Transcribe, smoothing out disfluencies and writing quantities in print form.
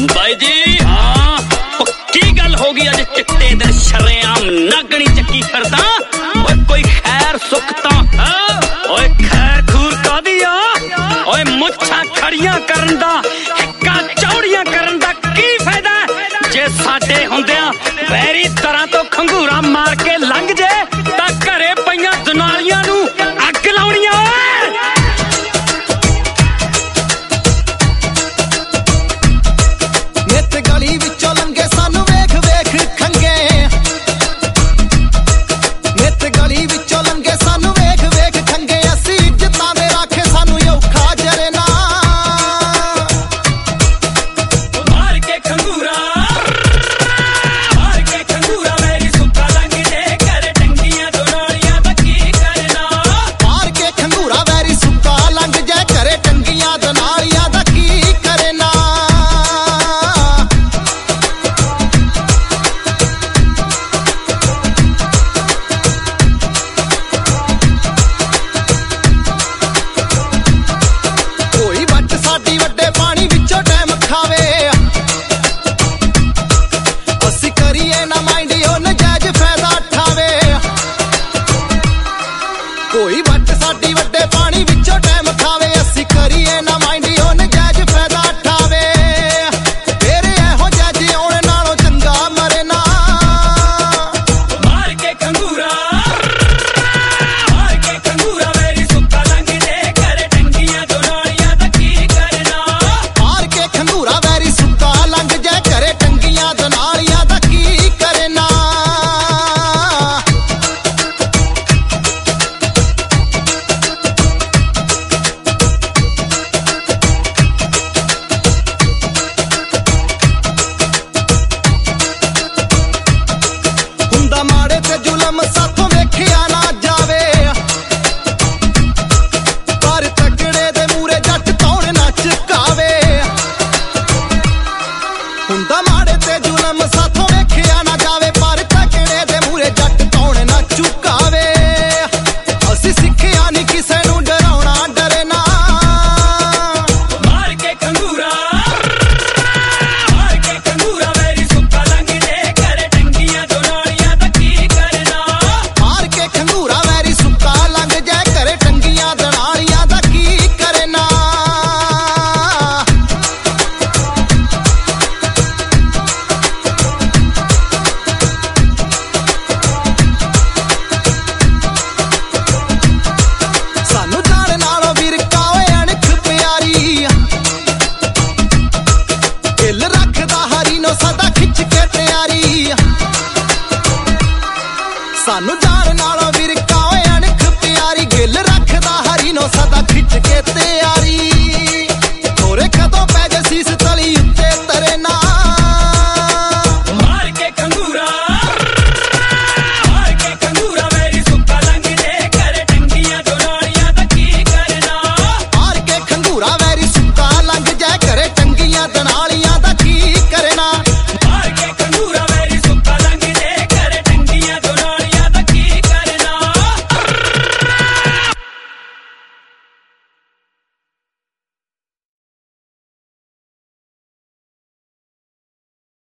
ਬਾਈ ਜੀ ਹਾਂ ਪੱਕੀ ਗੱਲ ਹੋ ਗਈ ਅੱਜ ਚਿੱਟੇ ਦਿਨ ਸ਼ਰੇਆਮ ਨਾਗਣੀ ਚੱਕੀ ਫਿਰਦਾ ਓਏ ਕੋਈ ਖੈਰ ਸੁੱਖ ਤਾਂ ਹੈ ਓਏ ਖੈਰ ਖੂਰ ਕਾਦੀ ਆ ਓਏ ਮੁੱਛਾਂ ਖੜੀਆਂ ਕਰਨ ਦਾ ਹਿੱਕਾਂ ਚੌੜੀਆਂ ਕਰਨ ਦਾ ਕੀ ਫਾਇਦਾ ਜੇ ਸਾਡੇ ਹੁੰਦਿਆਂ ਵੈਰੀ ਤਰ੍ਹਾਂ ਤੋਂ ਖੰਗੂਰਾ ਮਾਰ ਕੇ ਲੰਘ ਜੇ ਤਾਂ ਘਰੇ ਪਈਆਂ ਦੁਨਾਲੀਆਂ ਨੂੰ ਅੱਗ ਲਾਉਣੀਆਂ ਗਲੀ ਵਿੱਚੋਂ ਲੰਘੇ ਸਾਨੂੰ ਵੇਖ ਵੇਖ ਖੰਗੇ ਨਿੱਤ ਗਲੀ ਵਿੱਚੋਂ ਲੰਘੇ ਸਾਨੂੰ ਵੇਖ ਵੇਖ ਖੰਗੇ ਅਸੀਂ ਇੱਜ਼ਤਾਂ ਦੇ ਰਾਖੇ ਸਾਨੂੰ ਔਖਾ ਜਰੇ ਨਾ ਮਾਰ ਕੇ ਖੰਗੂਰਾ ਮੇਰੀ ਸੁੱਕਾ ਲੰਘ ਜੇ ਘਰ ਟੰਗੀਆਂ ਦੁਨਾਲੀਆਂ ਦਾ ਕੀ ਕਰਨਾ ਮਾਰ ਕੇ ਖੰਗੂਰਾ ਵੈਰੀ ਸੁੱਕਾ ਲੰਘ ਜੇ ਘਰੇ ਟੰਗੀਆਂ ਦੁਨਾਲੀਆਂ ਦਾ ਕੀ ਕਰਨਾ ਸਾਡੀ ਵੱਡੇ ਪਾਣੀ ਵਿੱਚੋਂ ਟਾਈਮ ਖਾਵੇ ਅਸੀਂ ਕਰੀਏ ਨਾ ਮਾਈਂਡ ਉਹ ਨਜਾਇਜ਼ ਫਾਇਦਾ ਉਠਾਵੇ ਕੋਈ ਵੱਟ ਸਾਡੀ ਵੱਡੇ ਪਾਣੀ ਵਿੱਚੋਂ ਟਾਈਮ ਖਾਵੇ ਅਸੀਂ ਕਰੀਏ ਨਾ ਮਾਈਂਡ ਉਹ ਨਜਾਇਜ਼ ਫਾਇਦਾ ਉਠਾਵੇ ਤੇਰੇ ਇਹੋ ਜਿਹੇ ਆਉਣ ਨਾਲੋਂ ਚੰਗਾ ਮਰੇ ਨਾ ਮਾਰ ਕੇ ਖੰਗੂਰਾ ਮੇਰੀ ਸੁੱਕਾ ਲੰਘ ਜੇ ਘਰ ਟੰਗੀਆਂ ਦੁਨਾਲੀਆਂ ਦਾ ਕੀ ਕਰਨਾ ਮਾਰ ਕੇ ਖੰਗੂਰਾ ਵੈਰੀ ਸੁੱਕਾ ਲੰਘ ਜੇ ਘਰੇ ਟੰਗੀਆਂ ਦੁਨਾਲੀਆਂ ਦਾ ਕੀ ਕਰਨਾ ਹੁੰਦਾ ਮਾੜੇ ਤੇ ਜ਼ੁਲਮ ਸਾਥੋਂ ਵੇਖਿਆ ਨਾ ਜਾਵੇ ਪਰ ਤਕੜੇ ਦੇ ਮੂਰੇ ਜੱਟ ਕੌਣ ਨਾ ਝੁਕਾਵੇ ਹੁੰਦਾ ਮਾੜੇ ਤੇ ਜ਼ੁਲਮ ਸਾਥੋਂ ਵੇਖਿਆ ਨਾ ਜਾਵੇ ਪਰ ਤਕੜੇ ਦੇ ਮੂਰੇ ਜੱਟ ਕੌਣ ਨਾ ਝੁਕਾਵੇ ਅਸੀਂ ਸਿੱਖਿਆ ਨਹੀਂ ਕਿਸੇ ਨੂੰ ਡਰਾਉਣਾ ਡਰੇ ਨਾ ਮਾਰ ਕੇ ਖੰਗੂਰਾ ਮੇਰੀ ਸੁੱਕਾ ਲੰਘ ਜੇ ਘਰ ਟੰਗੀਆਂ ਦੁਨਾਲੀਆਂ ਦਾ ਕੀ ਕਰਨਾ ਮਾਰ ਕੇ ਖੰਗੂਰਾ ਵੈਰੀ ਸੁੱਕਾ ਲੰਘ ਜੇ ਘਰੇ ਟੰਗੀਆਂ ਦੁਨਾਲੀਆਂ ਦਾ ਕੀ ਕਰਨਾ ਸਾਨੂੰ ਜਾਣ ਨਾਲੋਂ ਵਿਰਕਾ ਓਏ ਅਣਖ ਪਿਆਰੀ ਦਿਲ ਰੱਖਦਾ ਹਰੀ ਨੂੰ ਸਦਾ ਖਿੱਚ ਕੇ ਤਿਆਰੀ ਸਾਨੂੰ ਜਾਣ ਨਾਲੋਂ ਵਿਰਕਾ ਓਏ ਅਣਖ ਪਿਆਰੀ ਗਿੱਲ ਰੱਖਦਾ ਹਰੀ ਨੂੰ ਸਦਾ ਖਿੱਚ ਕੇ ਤਿਆਰੀ